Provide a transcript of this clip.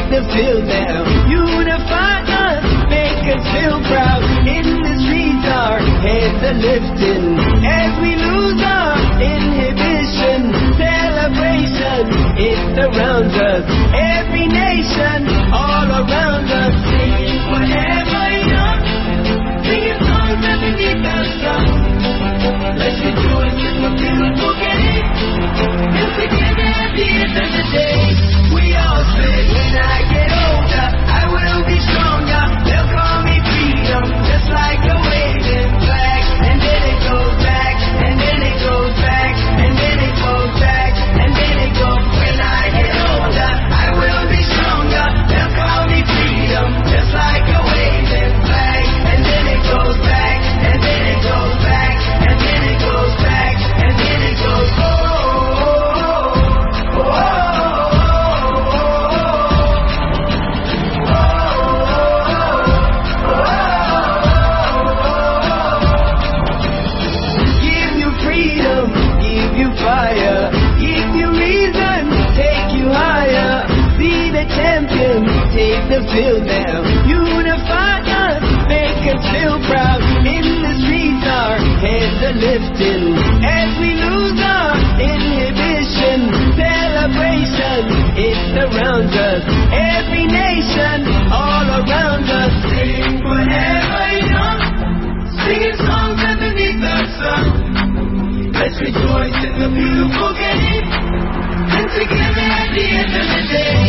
take the field now. Unify us, make us feel proud. In the streets our heads are lifting as we lose our inhibition. Celebration, it surrounds us. Every nation, all around us. Singing forever young, singing songs underneath the sun. Let's rejoice in the beautiful game. And together at the end of the day, we all say, when I get older, I will be stronger. They'll call me freedom, just like a waving flag. And then it goes back, and then it goes back, and then it goes back, and then it goes. When I get older, I will be stronger. They'll call me freedom, just like a waving flag. And then it goes back, and then it goes back, and then it goes back, and then it goes. Oh, oh, oh, give you freedom, give you fire, give you reason, take you higher. See the champion, take the field now. Unify us, make us feel proud. In the streets our heads are lifting as we lose our inhibition. Celebration, it surrounds us. Every nation, all around us. Sing forever young, singing songs underneath the sun. Let's rejoice in the beautiful game, and together at the end of the day,